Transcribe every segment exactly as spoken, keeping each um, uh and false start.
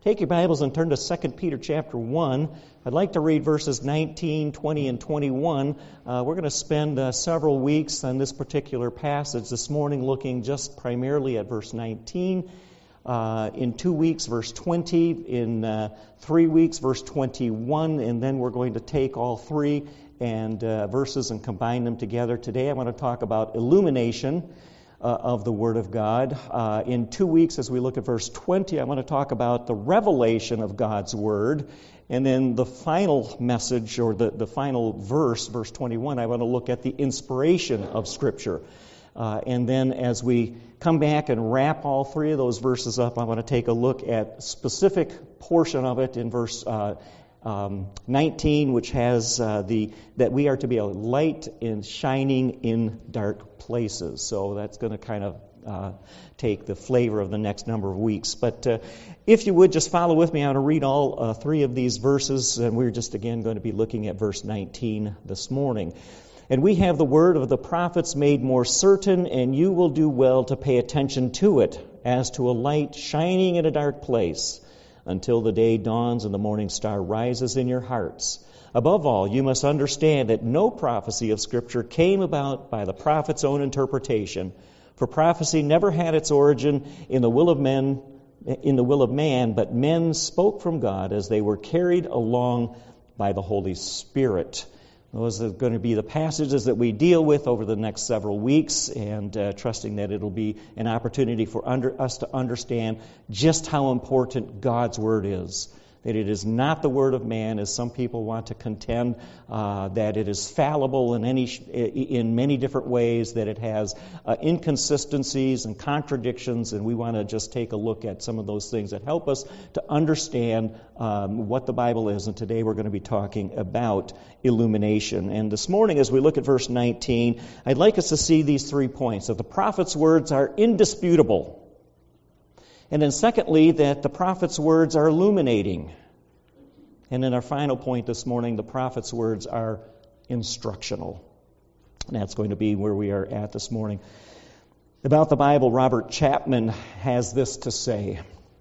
Take your Bibles and turn to Second Peter chapter one. I'd like to read verses nineteen, twenty, and twenty-one. Uh, we're going to spend uh, several weeks on this particular passage this morning looking just primarily at verse nineteen. Uh, in two weeks, verse twenty. In uh, three weeks, verse twenty-one. And then we're going to take all three and uh, verses and combine them together. Today I want to talk about illumination Uh, of the Word of God. Uh, in two weeks, as we look at verse twenty, I want to talk about the revelation of God's Word. And then the final message, or the, the final verse, verse twenty-one, I want to look at the inspiration of Scripture. Uh, and then as we come back and wrap all three of those verses up, I want to take a look at a specific portion of it in verse uh, um, nineteen, which has uh, the that we are to be a light in shining in dark places. So that's going to kind of uh, take the flavor of the next number of weeks. But uh, if you would, just follow with me. I want to read all uh, three of these verses, and we're just again going to be looking at verse nineteen this morning. And we have the word of the prophets made more certain, and you will do well to pay attention to it, as to a light shining in a dark place, until the day dawns and the morning star rises in your hearts. Above all, you must understand that no prophecy of Scripture came about by the prophet's own interpretation, for prophecy never had its origin in the will of men, in the will of man, but men spoke from God as they were carried along by the Holy Spirit. Those are going to be the passages that we deal with over the next several weeks, and uh, trusting that it'll be an opportunity for under, us to understand just how important God's Word is. That it is not the word of man, as some people want to contend, uh, that it is fallible in any in many different ways, that it has uh, inconsistencies and contradictions, and we want to just take a look at some of those things that help us to understand um, what the Bible is. And today we're going to be talking about illumination. And this morning, as we look at verse nineteen, I'd like us to see these three points: that the prophet's words are indisputable. And then secondly, that the prophet's words are illuminating. And then our final point this morning, the prophet's words are instructional. And that's going to be where we are at this morning. About the Bible, Robert Chapman has this to say: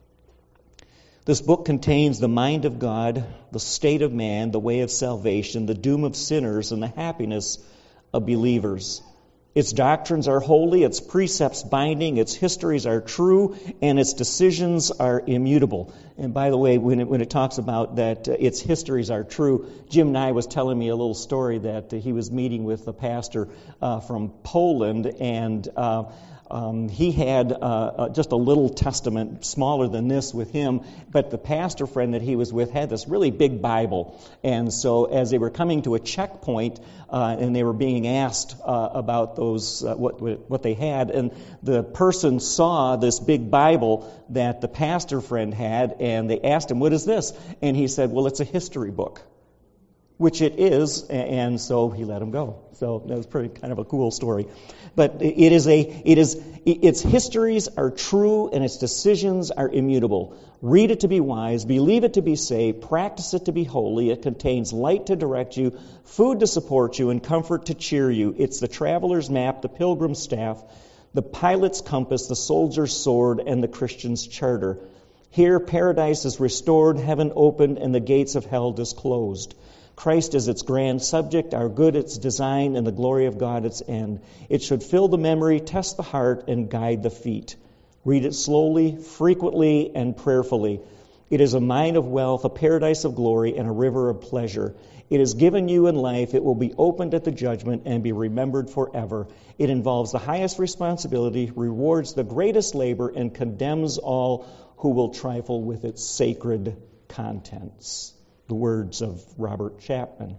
this book contains the mind of God, the state of man, the way of salvation, the doom of sinners, and the happiness of believers. Its doctrines are holy, its precepts binding, its histories are true, and its decisions are immutable. And by the way, when it, when it talks about that uh, its histories are true, Jim Nye was telling me a little story that uh, he was meeting with a pastor uh, from Poland, and uh, Um, he had uh, uh, just a little testament, smaller than this, with him, but the pastor friend that he was with had this really big Bible. And so as they were coming to a checkpoint, uh, and they were being asked uh, about those, uh, what what they had, and the person saw this big Bible that the pastor friend had, and they asked him, "What is this?" And he said, "Well, it's a history book." Which it is, and so he let him go. So that was pretty kind of a cool story. But it is a, it is, its histories are true and its decisions are immutable. Read it to be wise, believe it to be safe, practice it to be holy. It contains light to direct you, food to support you, and comfort to cheer you. It's the traveler's map, the pilgrim's staff, the pilot's compass, the soldier's sword, and the Christian's charter. Here paradise is restored, heaven opened, and the gates of hell disclosed. Christ is its grand subject, our good its design, and the glory of God its end. It should fill the memory, test the heart, and guide the feet. Read it slowly, frequently, and prayerfully. It is a mine of wealth, a paradise of glory, and a river of pleasure. It is given you in life. It will be opened at the judgment and be remembered forever. It involves the highest responsibility, rewards the greatest labor, and condemns all who will trifle with its sacred contents. The words of Robert Chapman.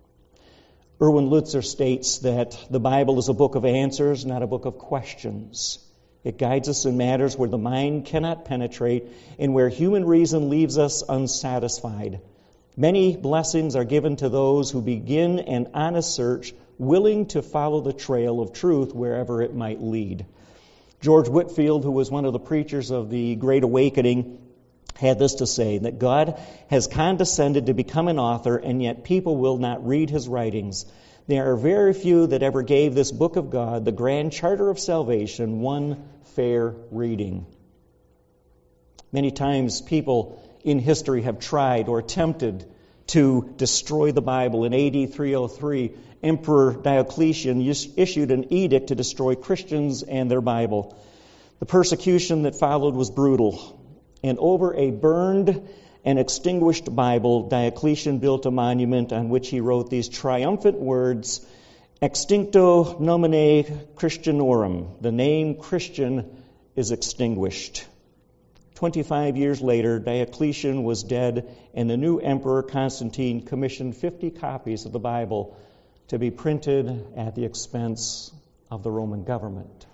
Erwin Lutzer states that the Bible is a book of answers, not a book of questions. It guides us in matters where the mind cannot penetrate and where human reason leaves us unsatisfied. Many blessings are given to those who begin an honest search, willing to follow the trail of truth wherever it might lead. George Whitefield, who was one of the preachers of the Great Awakening, had this to say, that God has condescended to become an author, and yet people will not read his writings. There are very few that ever gave this book of God, the grand charter of salvation, one fair reading. Many times people in history have tried or attempted to destroy the Bible. In A D three oh three, Emperor Diocletian issued an edict to destroy Christians and their Bible. The persecution that followed was brutal. And over a burned and extinguished Bible, Diocletian built a monument on which he wrote these triumphant words, Extincto nomine Christianorum. The name Christian is extinguished. Twenty-five years later, Diocletian was dead, and the new emperor, Constantine, commissioned fifty copies of the Bible to be printed at the expense of the Roman government.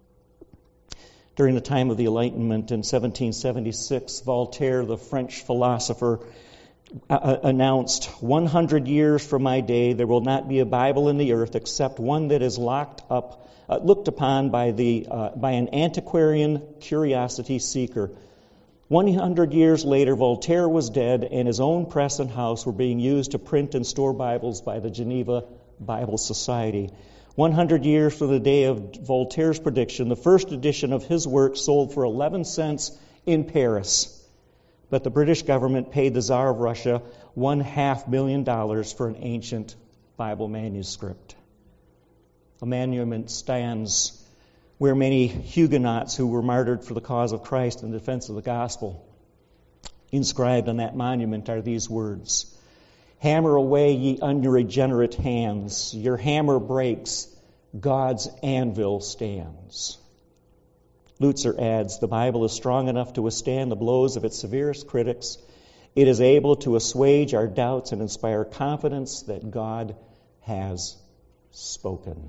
During the time of the Enlightenment in seventeen seventy-six, Voltaire, the French philosopher, uh, announced, one hundred years from my day, there will not be a Bible in the earth except one that is locked up, uh, looked upon by, the, uh, by an antiquarian curiosity seeker. one hundred years later, Voltaire was dead, and his own press and house were being used to print and store Bibles by the Geneva Bible Society. one hundred years from the day of Voltaire's prediction, the first edition of his work sold for eleven cents in Paris. But the British government paid the Tsar of Russia one half million dollars for an ancient Bible manuscript. A monument stands where many Huguenots who were martyred for the cause of Christ in defense of the gospel. Inscribed on that monument are these words, Hammer away, ye unregenerate hands. Your hammer breaks, God's anvil stands. Lutzer adds, the Bible is strong enough to withstand the blows of its severest critics. It is able to assuage our doubts and inspire confidence that God has spoken.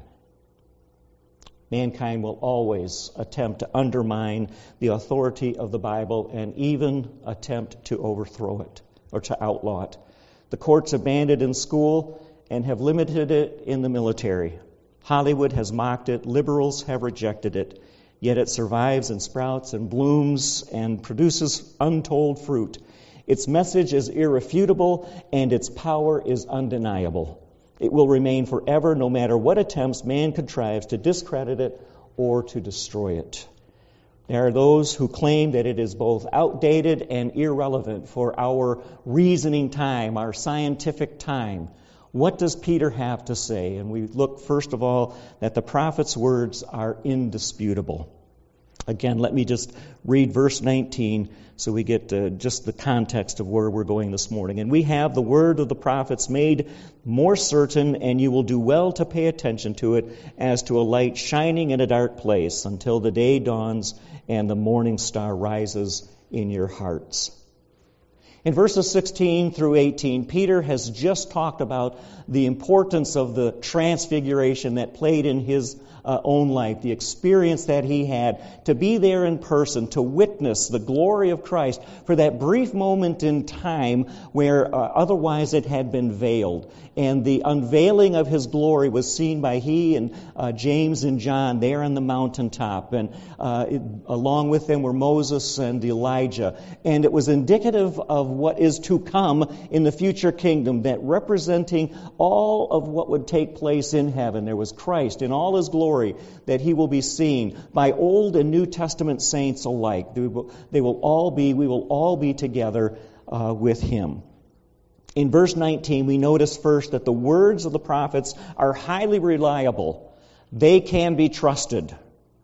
Mankind will always attempt to undermine the authority of the Bible and even attempt to overthrow it or to outlaw it. The courts have banned it in school and have limited it in the military. Hollywood has mocked it. Liberals have rejected it. Yet it survives and sprouts and blooms and produces untold fruit. Its message is irrefutable and its power is undeniable. It will remain forever no matter what attempts man contrives to discredit it or to destroy it. There are those who claim that it is both outdated and irrelevant for our reasoning time, our scientific time. What does Peter have to say? And we look, first of all, that the prophet's words are indisputable. Again, let me just read verse nineteen so we get uh, just the context of where we're going this morning. And we have the word of the prophets made more certain, and you will do well to pay attention to it as to a light shining in a dark place until the day dawns and the morning star rises in your hearts. In verses sixteen through eighteen, Peter has just talked about the importance of the transfiguration that played in his uh, own life, the experience that he had, to be there in person, to witness the glory of Christ for that brief moment in time where uh, otherwise it had been veiled. And the unveiling of his glory was seen by he and uh, James and John there on the mountaintop. And uh, it, along with them were Moses and Elijah. And it was indicative of what is to come in the future kingdom, that representing all of what would take place in heaven. There was Christ in all his glory, that he will be seen by Old and New Testament saints alike. They will, they will all be, we will all be together uh, with him. In verse nineteen, we notice first that the words of the prophets are highly reliable. They can be trusted.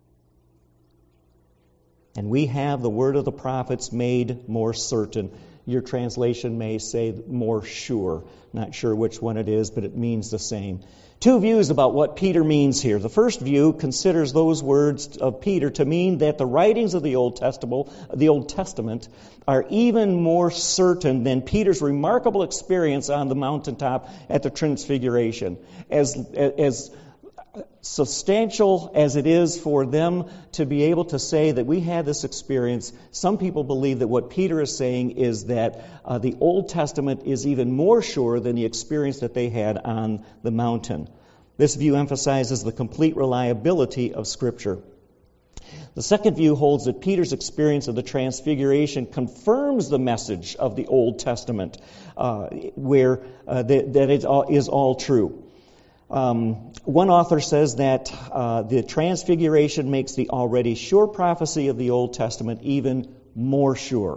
And we have the word of the prophets made more certain. Your translation may say more sure. Not sure which one it is, but it means the same. Two views about what Peter means here. The first view considers those words of Peter to mean that the writings of the Old Testament, the Old Testament are even more certain than Peter's remarkable experience on the mountaintop at the Transfiguration. As, as substantial as it is for them to be able to say that we had this experience, some people believe that what Peter is saying is that uh, the Old Testament is even more sure than the experience that they had on the mountain. This view emphasizes the complete reliability of Scripture. The second view holds that Peter's experience of the Transfiguration confirms the message of the Old Testament, uh, where uh, that, that it all, is all true. Um, one author says that uh, the Transfiguration makes the already sure prophecy of the Old Testament even more sure.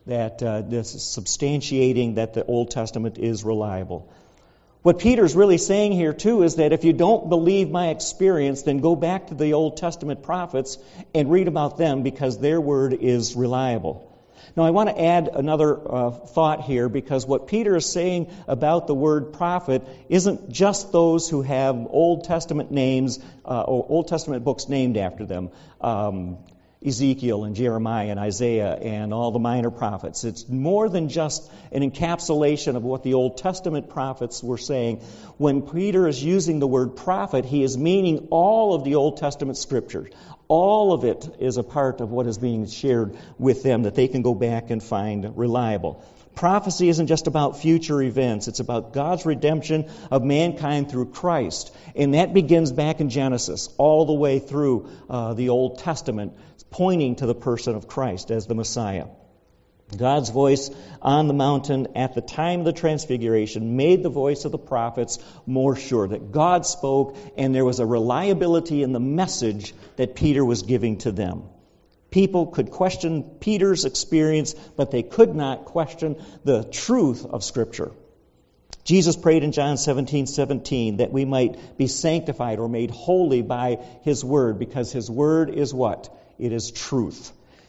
that uh, this is substantiating that the Old Testament is reliable. What Peter's really saying here, too, is that if you don't believe my experience, then go back to the Old Testament prophets and read about them, because their word is reliable. Now, I want to add another uh, thought here, because what Peter is saying about the word prophet isn't just those who have Old Testament names uh, or Old Testament books named after them. Um, Ezekiel and Jeremiah and Isaiah and all the minor prophets. It's more than just an encapsulation of what the Old Testament prophets were saying. When Peter is using the word prophet, he is meaning all of the Old Testament scriptures. All of it is a part of what is being shared with them that they can go back and find reliable. Prophecy isn't just about future events. It's about God's redemption of mankind through Christ. And that begins back in Genesis, all the way through uh, the Old Testament, pointing to the person of Christ as the Messiah. God's voice on the mountain at the time of the Transfiguration made the voice of the prophets more sure, that God spoke, and there was a reliability in the message that Peter was giving to them. People could question Peter's experience, but they could not question the truth of Scripture. Jesus prayed in John seventeen seventeen that we might be sanctified or made holy by His Word, because His Word is what? It is truth.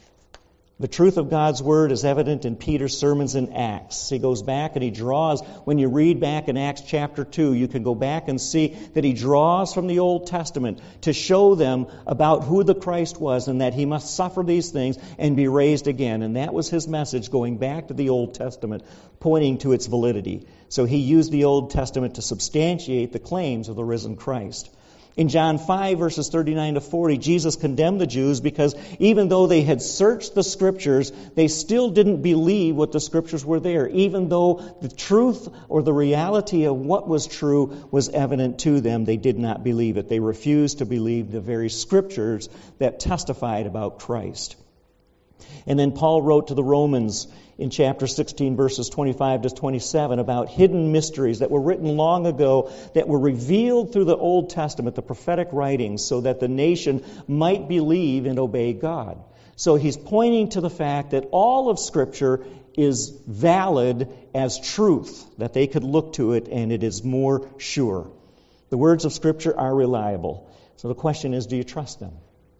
The truth of God's Word is evident in Peter's sermons in Acts. He goes back and he draws, when you read back in Acts chapter two, you can go back and see that he draws from the Old Testament to show them about who the Christ was and that He must suffer these things and be raised again. And that was his message, going back to the Old Testament, pointing to its validity. So he used the Old Testament to substantiate the claims of the risen Christ. In John five, verses thirty-nine to forty, Jesus condemned the Jews because even though they had searched the Scriptures, they still didn't believe what the Scriptures were there, even though the truth or the reality of what was true was evident to them. They did not believe it. They refused to believe the very Scriptures that testified about Christ. And then Paul wrote to the Romans in chapter sixteen, verses twenty-five to twenty-seven, about hidden mysteries that were written long ago, that were revealed through the Old Testament, the prophetic writings, so that the nation might believe and obey God. So he's pointing to the fact that all of Scripture is valid as truth, that they could look to it and it is more sure. The words of Scripture are reliable. So the question is, do you trust them?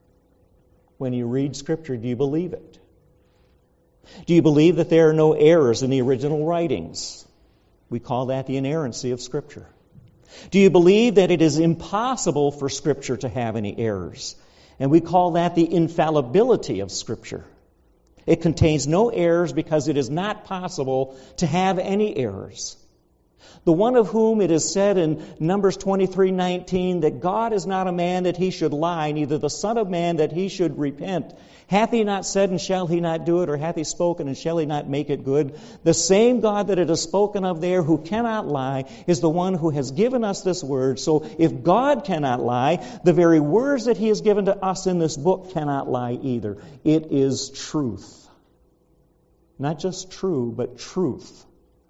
When you read Scripture, do you believe it? Do you believe that there are no errors in the original writings? We call that the inerrancy of Scripture. Do you believe that it is impossible for Scripture to have any errors? And we call that the infallibility of Scripture. It contains no errors because it is not possible to have any errors. The one of whom it is said in Numbers twenty-three nineteen that God is not a man that He should lie, neither the Son of Man that He should repent. Hath He not said, and shall He not do it? Or hath He spoken, and shall He not make it good? The same God that it is spoken of there, who cannot lie, is the one who has given us this word. So if God cannot lie, the very words that He has given to us in this book cannot lie either. It is truth. Not just true, but truth.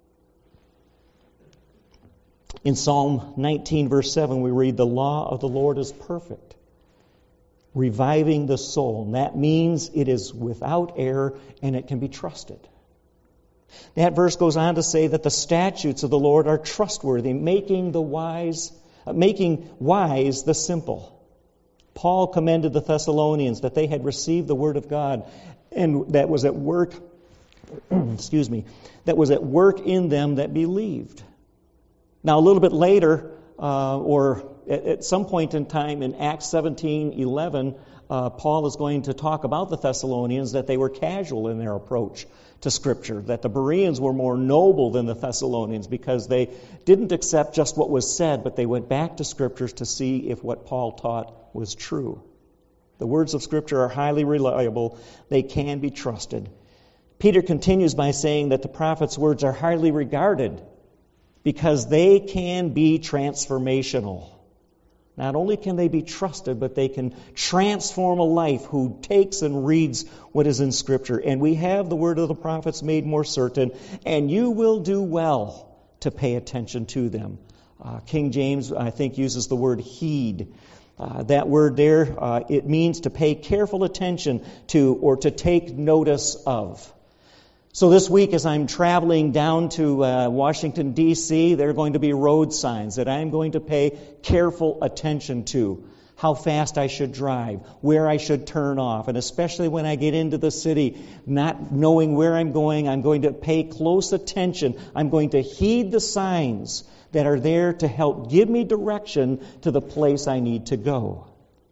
In Psalm nineteen, verse seven, we read, "The law of the Lord is perfect, reviving the soul." And that means it is without error and it can be trusted. That verse goes on to say that the statutes of the Lord are trustworthy, making the wise, uh, making wise the simple. Paul commended the Thessalonians that they had received the word of God and that was at work, excuse me, that was at work in them that believed. Now, a little bit later, uh, or at, at some point in time in Acts seventeen eleven, uh, Paul is going to talk about the Thessalonians, that they were casual in their approach to Scripture, that the Bereans were more noble than the Thessalonians because they didn't accept just what was said, but they went back to Scriptures to see if what Paul taught was true. The words of Scripture are highly reliable. They can be trusted. Peter continues by saying that the prophet's words are highly regarded because they can be transformational. Not only can they be trusted, but they can transform a life who takes and reads what is in Scripture. And we have the word of the prophets made more certain, and you will do well to pay attention to them. Uh, King James, I think, uses the word heed. Uh, that word there, uh, it means to pay careful attention to or to take notice of. So this week as I'm traveling down to uh, Washington, D C, there are going to be road signs that I'm going to pay careful attention to. How fast I should drive, where I should turn off, and especially when I get into the city, not knowing where I'm going, I'm going to pay close attention. I'm going to heed the signs that are there to help give me direction to the place I need to go.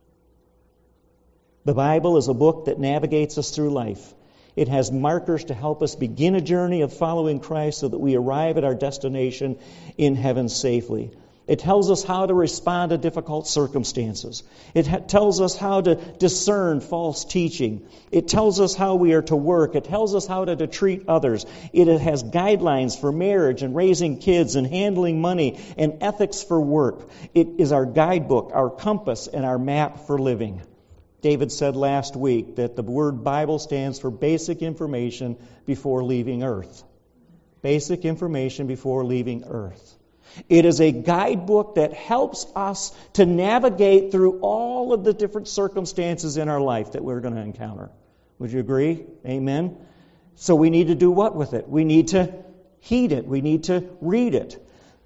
The Bible is a book that navigates us through life. It has markers to help us begin a journey of following Christ so that we arrive at our destination in heaven safely. It tells us how to respond to difficult circumstances. It ha- tells us how to discern false teaching. It tells us how we are to work. It tells us how to, to treat others. It has guidelines for marriage and raising kids and handling money and ethics for work. It is our guidebook, our compass, and our map for living. David said last week that the word Bible stands for basic information before leaving earth. Basic information before leaving earth. It is a guidebook that helps us to navigate through all of the different circumstances in our life that we're going to encounter. Would you agree? Amen? So we need to do what with it? We need to heed it. We need to read it.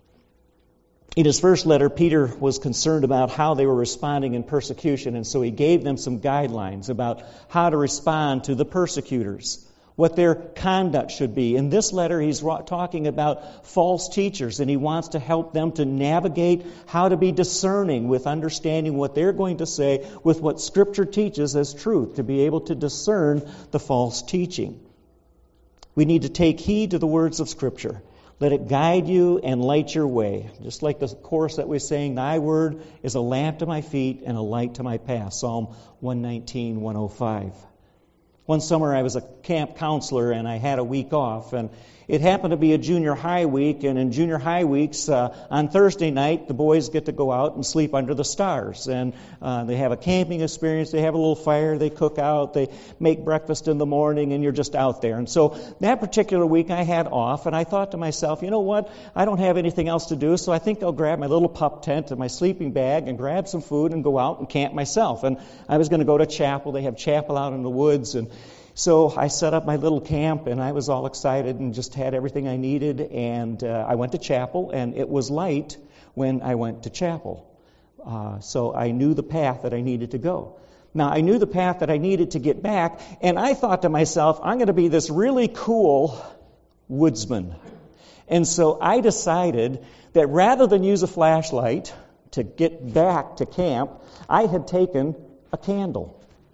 In his first letter, Peter was concerned about how they were responding in persecution, and so he gave them some guidelines about how to respond to the persecutors, what their conduct should be. In this letter, he's talking about false teachers, and he wants to help them to navigate how to be discerning with understanding what they're going to say with what Scripture teaches as truth, to be able to discern the false teaching. We need to take heed to the words of Scripture. Let it guide you and light your way. Just like the chorus that we're saying, Thy word is a lamp to my feet and a light to my path. Psalm one nineteen, one oh five. One summer I was a camp counselor and I had a week off, and it happened to be a junior high week, and in junior high weeks uh, on Thursday night the boys get to go out and sleep under the stars, and uh, they have a camping experience, they have a little fire, they cook out, they make breakfast in the morning, and you're just out there. And so that particular week I had off, and I thought to myself, you know what, I don't have anything else to do, so I think I'll grab my little pup tent and my sleeping bag and grab some food and go out and camp myself. And I was going to go to chapel. They have chapel out in the woods, and so I set up my little camp, and I was all excited and just had everything I needed. And uh, I went to chapel, and it was light when I went to chapel. Uh, so I knew the path that I needed to go. Now, I knew the path that I needed to get back, and I thought to myself, I'm going to be this really cool woodsman. And so I decided that rather than use a flashlight to get back to camp, I had taken a candle.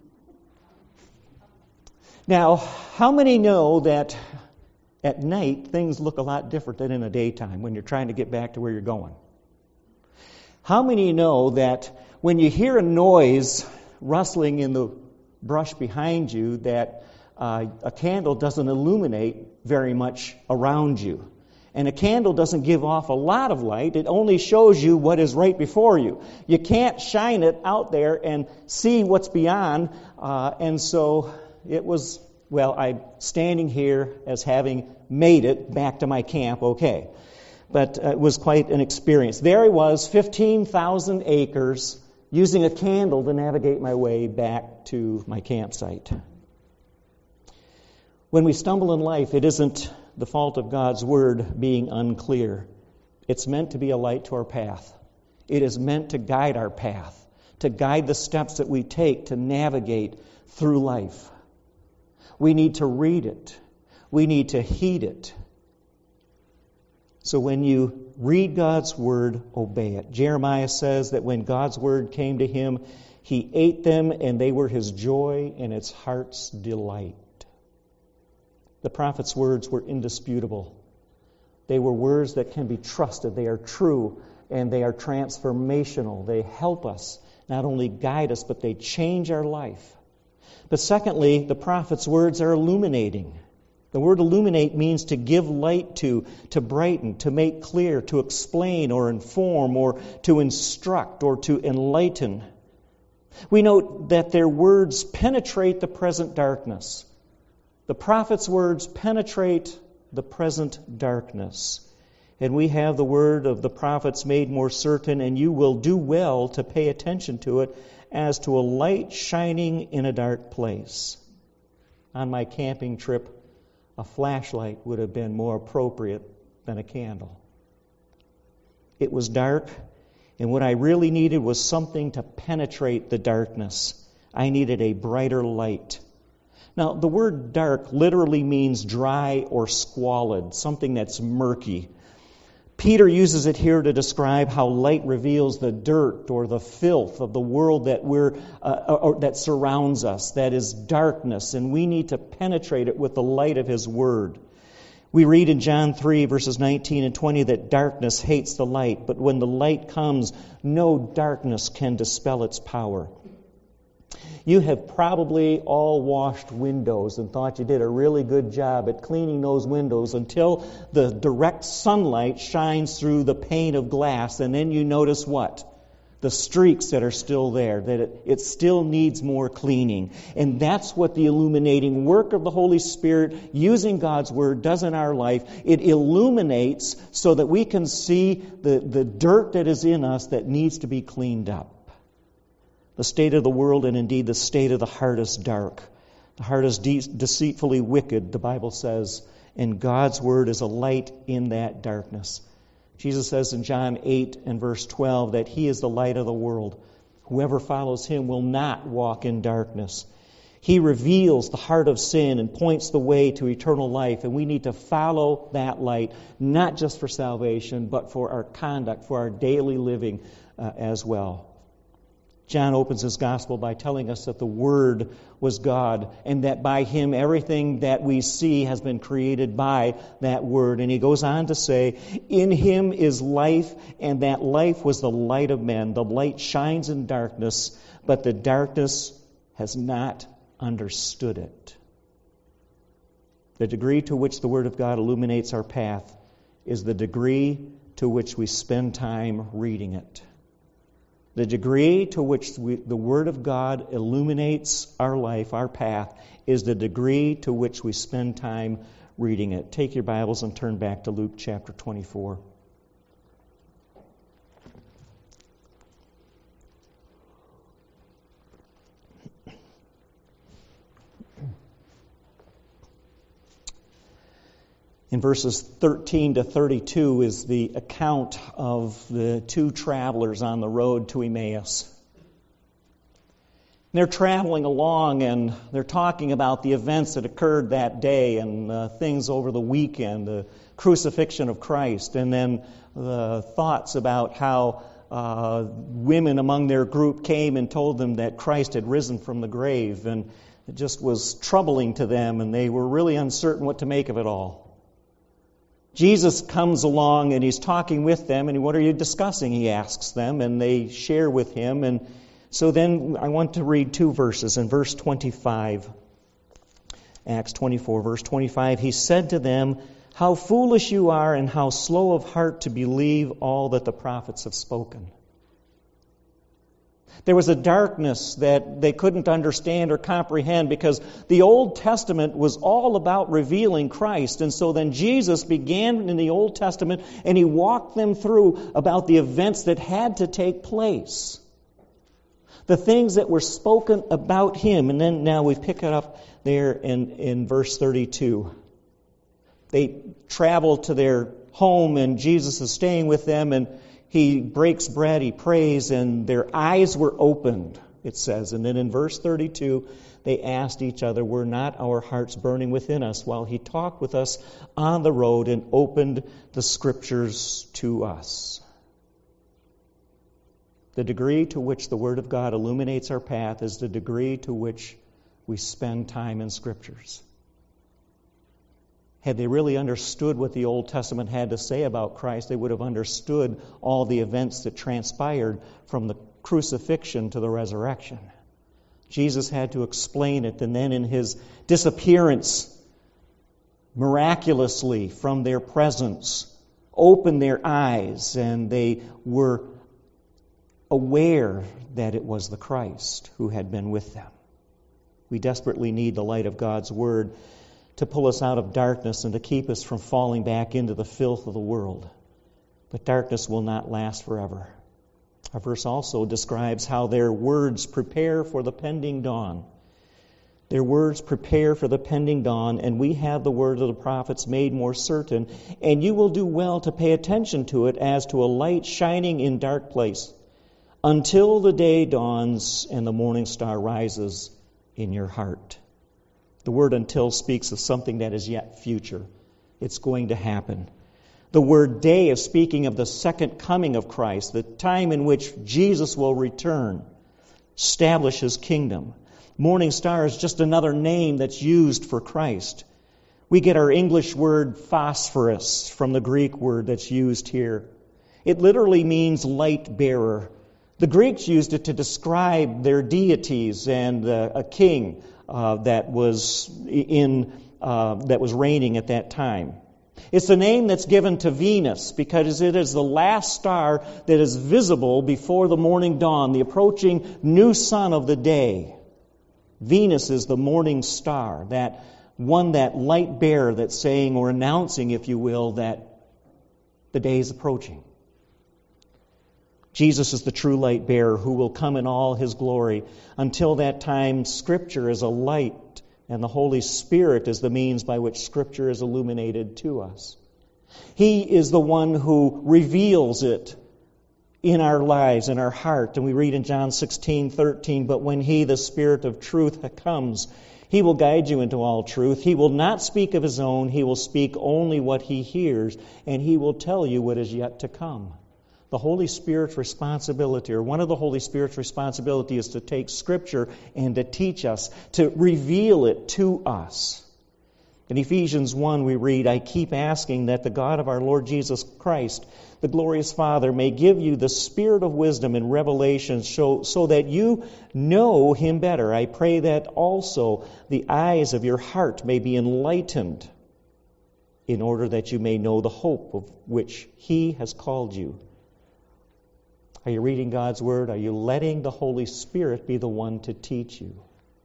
Now, how many know that at night things look a lot different than in the daytime when you're trying to get back to where you're going? How many know that when you hear a noise rustling in the brush behind you, that uh, a candle doesn't illuminate very much around you? And a candle doesn't give off a lot of light. It only shows you what is right before you. You can't shine it out there and see what's beyond. Uh, and so it was, well, I'm standing here as having made it back to my camp okay. But uh, it was quite an experience. There I was, fifteen thousand acres, using a candle to navigate my way back to my campsite. When we stumble in life, it isn't the fault of God's Word being unclear. It's meant to be a light to our path. It is meant to guide our path, to guide the steps that we take to navigate through life. We need to read it. We need to heed it. So when you read God's Word, obey it. Jeremiah says that when God's Word came to him, he ate them and they were his joy and his heart's delight. The prophet's words were indisputable. They were words that can be trusted. They are true and they are transformational. They help us, not only guide us, but they change our life. But secondly, the prophet's words are illuminating. The word illuminate means to give light to, to brighten, to make clear, to explain or inform or to instruct or to enlighten. We note that their words penetrate the present darkness. The prophet's words penetrate the present darkness. And we have the word of the prophets made more certain, and you will do well to pay attention to it as to a light shining in a dark place. On my camping trip a flashlight would have been more appropriate than a candle. It was dark, and what I really needed was something to penetrate the darkness. I needed a brighter light. Now, the word dark literally means dry or squalid, something that's murky. Peter uses it here to describe how light reveals the dirt or the filth of the world that we're uh, or that surrounds us, that is darkness, and we need to penetrate it with the light of His Word. We read in John three, verses nineteen and twenty, that darkness hates the light, but when the light comes, no darkness can dispel its power. You have probably all washed windows and thought you did a really good job at cleaning those windows until the direct sunlight shines through the pane of glass, and then you notice what? The streaks that are still there, that it, it still needs more cleaning. And that's what the illuminating work of the Holy Spirit using God's Word does in our life. It illuminates so that we can see the, the dirt that is in us that needs to be cleaned up. The state of the world, and indeed the state of the heart, is dark. The heart is de- deceitfully wicked, the Bible says, and God's Word is a light in that darkness. Jesus says in John eight and verse twelve that He is the light of the world. Whoever follows Him will not walk in darkness. He reveals the heart of sin and points the way to eternal life, and we need to follow that light, not just for salvation, but for our conduct, for our daily living uh, as well. John opens his gospel by telling us that the Word was God and that by Him everything that we see has been created by that Word. And he goes on to say, in Him is life, and that life was the light of men. The light shines in darkness, but the darkness has not understood it. The degree to which the Word of God illuminates our path is the degree to which we spend time reading it. The degree to which we, the Word of God illuminates our life, our path, is the degree to which we spend time reading it. Take your Bibles and turn back to Luke chapter twenty-four. In verses thirteen to thirty-two is the account of the two travelers on the road to Emmaus. They're traveling along and they're talking about the events that occurred that day and uh, things over the weekend, the crucifixion of Christ, and then the thoughts about how uh, women among their group came and told them that Christ had risen from the grave, and it just was troubling to them, and they were really uncertain what to make of it all. Jesus comes along and He's talking with them, and what are you discussing? He asks them, and they share with Him. And so then I want to read two verses. In verse twenty-five, Acts twenty-four, verse twenty-five, He said to them, "How foolish you are, and how slow of heart to believe all that the prophets have spoken." There was a darkness that they couldn't understand or comprehend because the Old Testament was all about revealing Christ. And so then Jesus began in the Old Testament and He walked them through about the events that had to take place. The things that were spoken about Him. And then now we pick it up there in, in verse thirty-two. They travel to their home and Jesus is staying with them, and He breaks bread, He prays, and their eyes were opened, it says. And then in verse thirty-two, they asked each other, "Were not our hearts burning within us while He talked with us on the road and opened the Scriptures to us?" The degree to which the Word of God illuminates our path is the degree to which we spend time in Scriptures. Had they really understood what the Old Testament had to say about Christ, they would have understood all the events that transpired from the crucifixion to the resurrection. Jesus had to explain it, and then in His disappearance, miraculously from their presence, opened their eyes, and they were aware that it was the Christ who had been with them. We desperately need the light of God's Word to pull us out of darkness and to keep us from falling back into the filth of the world. But darkness will not last forever. Our verse also describes how their words prepare for the pending dawn. Their words prepare for the pending dawn, and we have the word of the prophets made more certain, and you will do well to pay attention to it as to a light shining in dark place, until the day dawns and the morning star rises in your heart. The word until speaks of something that is yet future. It's going to happen. The word day is speaking of the second coming of Christ, the time in which Jesus will return, establish his kingdom. Morning star is just another name that's used for Christ. We get our English word phosphorus from the Greek word that's used here. It literally means light bearer. The Greeks used it to describe their deities and uh, a king uh, that was in uh, that was reigning at that time. It's the name that's given to Venus because it is the last star that is visible before the morning dawn, the approaching new sun of the day. Venus is the morning star, that one, that light bearer that's saying or announcing, if you will, that the day is approaching. Jesus is the true light bearer who will come in all his glory. Until that time, Scripture is a light, and the Holy Spirit is the means by which Scripture is illuminated to us. He is the one who reveals it in our lives, in our heart. And we read in John sixteen thirteen, but when he, the Spirit of truth, comes, he will guide you into all truth. He will not speak of his own. He will speak only what he hears, and he will tell you what is yet to come. The Holy Spirit's responsibility, or one of the Holy Spirit's responsibility, is to take Scripture and to teach us, to reveal it to us. In Ephesians one we read, I keep asking that the God of our Lord Jesus Christ, the glorious Father, may give you the spirit of wisdom and revelation so, so that you know him better. I pray that also the eyes of your heart may be enlightened in order that you may know the hope of which he has called you. Are you reading God's Word? Are you letting the Holy Spirit be the one to teach you?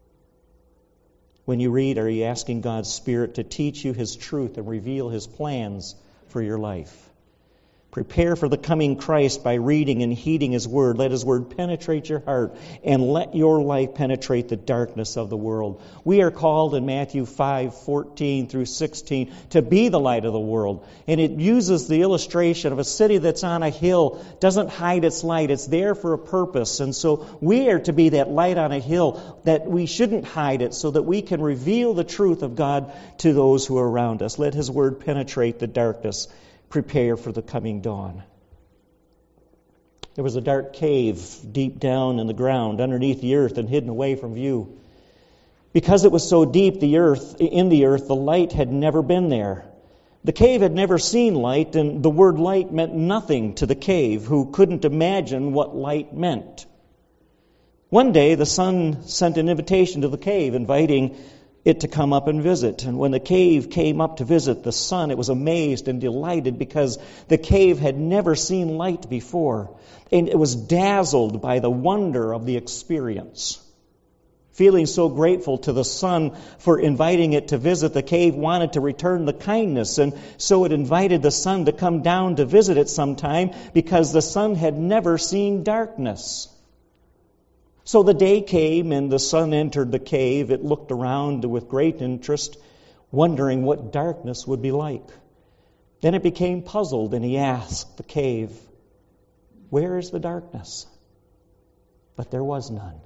When you read, are you asking God's Spirit to teach you his truth and reveal his plans for your life? Prepare for the coming Christ by reading and heeding his word. Let his word penetrate your heart, and let your life penetrate the darkness of the world. We are called in Matthew five fourteen through sixteen to be the light of the world. And it uses the illustration of a city that's on a hill, doesn't hide its light. It's there for a purpose. And so we are to be that light on a hill, that we shouldn't hide it, so that we can reveal the truth of God to those who are around us. Let his word penetrate the darkness. Prepare for the coming dawn. There was a dark cave deep down in the ground, underneath the earth and hidden away from view. Because it was so deep the earth, in the earth, the light had never been there. The cave had never seen light, and the word light meant nothing to the cave, who couldn't imagine what light meant. One day, the sun sent an invitation to the cave, inviting it to come up and visit. And when the cave came up to visit the sun, it was amazed and delighted because the cave had never seen light before. And it was dazzled by the wonder of the experience. Feeling so grateful to the sun for inviting it to visit, the cave wanted to return the kindness. And so it invited the sun to come down to visit it sometime because the sun had never seen darkness. So the day came and the sun entered the cave. It looked around with great interest, wondering what darkness would be like. Then it became puzzled, and he asked the cave, "Where is the darkness?" But there was none.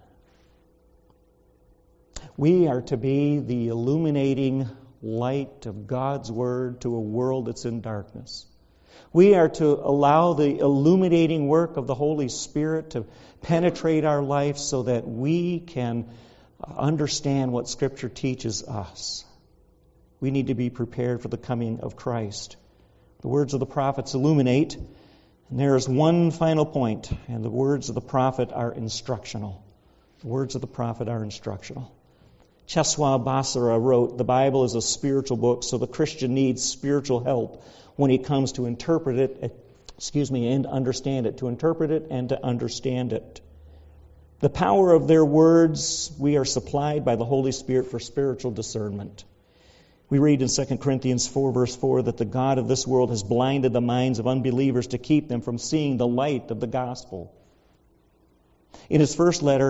We are to be the illuminating light of God's Word to a world that's in darkness. We are to allow the illuminating work of the Holy Spirit to penetrate our life so that we can understand what Scripture teaches us. We need to be prepared for the coming of Christ. The words of the prophets illuminate, and there is one final point, and the words of the prophet are instructional. The words of the prophet are instructional. Cheswa Basara wrote, "The Bible is a spiritual book, so the Christian needs spiritual help when he comes to interpret it, excuse me, and understand it, to interpret it and to understand it." The power of their words, we are supplied by the Holy Spirit for spiritual discernment. We read in Second Corinthians four, verse four, that the God of this world has blinded the minds of unbelievers to keep them from seeing the light of the gospel. In his first letter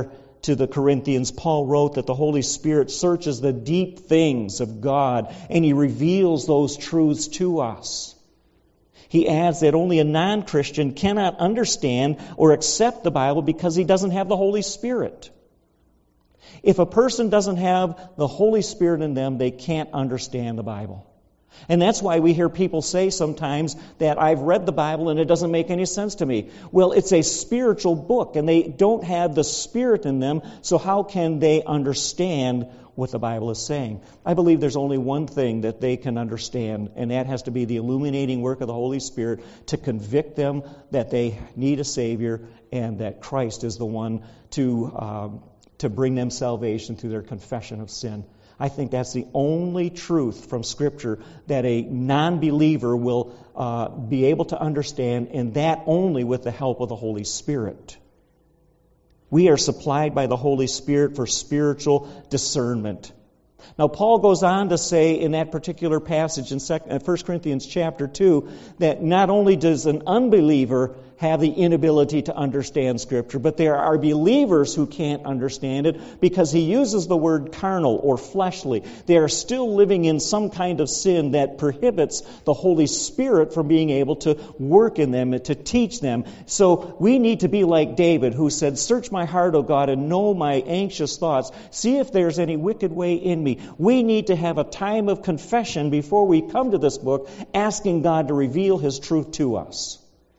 to the Corinthians, Paul wrote that the Holy Spirit searches the deep things of God and He reveals those truths to us. He adds that only a non-Christian cannot understand or accept the Bible because he doesn't have the Holy Spirit. If a person doesn't have the Holy Spirit in them, they can't understand the Bible. And that's why we hear people say sometimes that I've read the Bible and it doesn't make any sense to me. Well, it's a spiritual book and they don't have the Spirit in them, so how can they understand what the Bible is saying? I believe there's only one thing that they can understand, and that has to be the illuminating work of the Holy Spirit to convict them that they need a Savior and that Christ is the one to um, to bring them salvation through their confession of sin. I think that's the only truth from Scripture that a non-believer will uh, be able to understand, and that only with the help of the Holy Spirit. We are supplied by the Holy Spirit for spiritual discernment. Now, Paul goes on to say in that particular passage in First Corinthians chapter two that not only does an unbeliever have the inability to understand Scripture, but there are believers who can't understand it because he uses the word carnal or fleshly. They are still living in some kind of sin that prohibits the Holy Spirit from being able to work in them and to teach them. So we need to be like David, who said, "Search my heart, O God, and know my anxious thoughts. See if there's any wicked way in me." We need to have a time of confession before we come to this book, asking God to reveal His truth to us.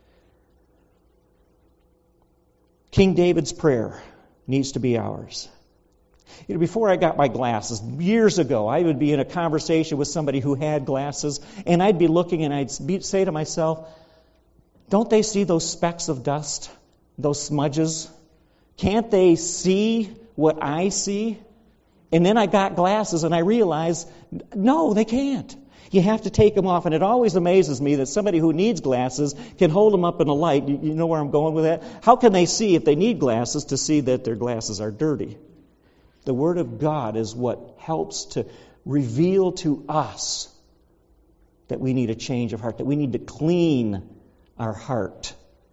King David's prayer needs to be ours. You know, before I got my glasses, years ago, I would be in a conversation with somebody who had glasses, and I'd be looking and I'd be, say to myself, don't they see those specks of dust, those smudges? Can't they see what I see? And then I got glasses and I realized, no, they can't. You have to take them off. And it always amazes me that somebody who needs glasses can hold them up in a light. You, you know where I'm going with that? How can they see if they need glasses to see that their glasses are dirty? The Word of God is what helps to reveal to us that we need a change of heart, that we need to clean our heart.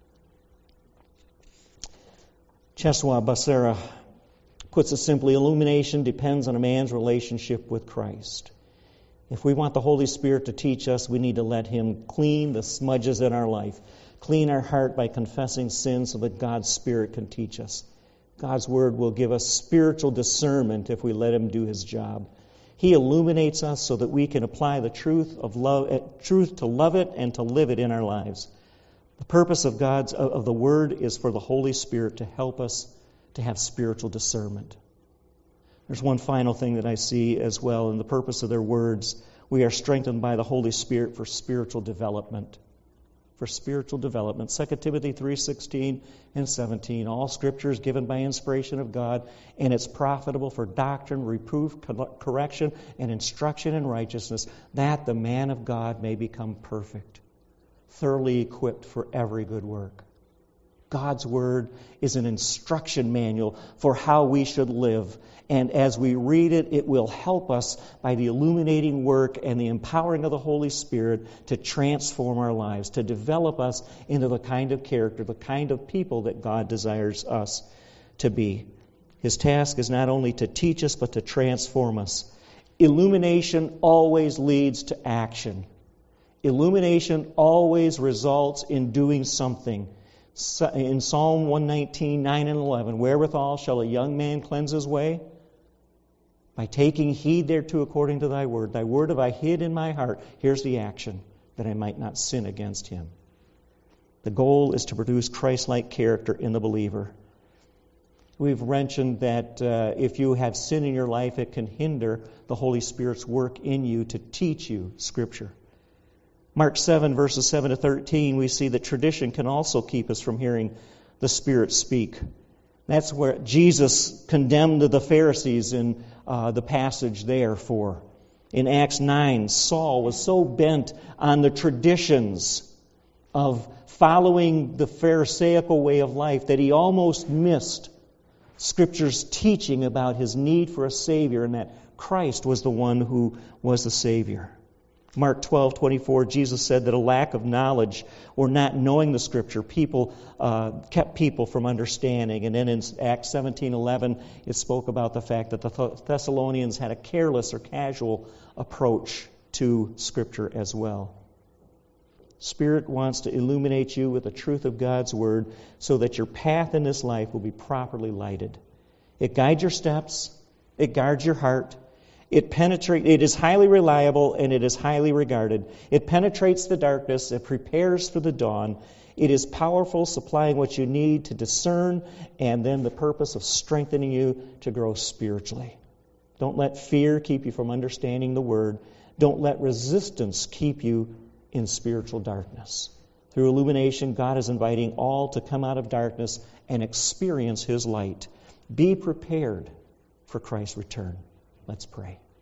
Cheswa Basera puts it simply, illumination depends on a man's relationship with Christ. If we want the Holy Spirit to teach us, we need to let Him clean the smudges in our life, clean our heart by confessing sin so that God's Spirit can teach us. God's Word will give us spiritual discernment if we let Him do His job. He illuminates us so that we can apply the truth of love, truth to love it and to live it in our lives. The purpose of God's of the Word is for the Holy Spirit to help us to have spiritual discernment. There's one final thing that I see as well in the purpose of their words. We are strengthened by the Holy Spirit for spiritual development. For spiritual development. Second Timothy three sixteen and seventeen. All Scripture is given by inspiration of God, and it's profitable for doctrine, reproof, correction, and instruction in righteousness, that the man of God may become perfect, thoroughly equipped for every good work. God's Word is an instruction manual for how we should live. And as we read it, it will help us by the illuminating work and the empowering of the Holy Spirit to transform our lives, to develop us into the kind of character, the kind of people that God desires us to be. His task is not only to teach us, but to transform us. Illumination always leads to action. Illumination always results in doing something. In Psalm one nineteen, nine and eleven, wherewithal shall a young man cleanse his way? By taking heed thereto according to thy word. Thy word have I hid in my heart. Here's the action, that I might not sin against him. The goal is to produce Christ-like character in the believer. We've mentioned that uh, if you have sin in your life, it can hinder the Holy Spirit's work in you to teach you Scripture. Mark seven, verses seven to thirteen, we see that tradition can also keep us from hearing the Spirit speak. That's where Jesus condemned the Pharisees in uh, the passage there for. In Acts nine, Saul was so bent on the traditions of following the Pharisaical way of life that he almost missed Scripture's teaching about his need for a Savior and that Christ was the one who was the Savior. Mark twelve twenty-four, Jesus said that a lack of knowledge or not knowing the Scripture people uh, kept people from understanding. And then in Acts seventeen eleven, it spoke about the fact that the Thessalonians had a careless or casual approach to Scripture as well. Spirit wants to illuminate you with the truth of God's Word so that your path in this life will be properly lighted. It guides your steps. It guards your heart. It penetrates. It is highly reliable and it is highly regarded. It penetrates the darkness. It prepares for the dawn. It is powerful, supplying what you need to discern, and then the purpose of strengthening you to grow spiritually. Don't let fear keep you from understanding the Word. Don't let resistance keep you in spiritual darkness. Through illumination, God is inviting all to come out of darkness and experience His light. Be prepared for Christ's return. Let's pray.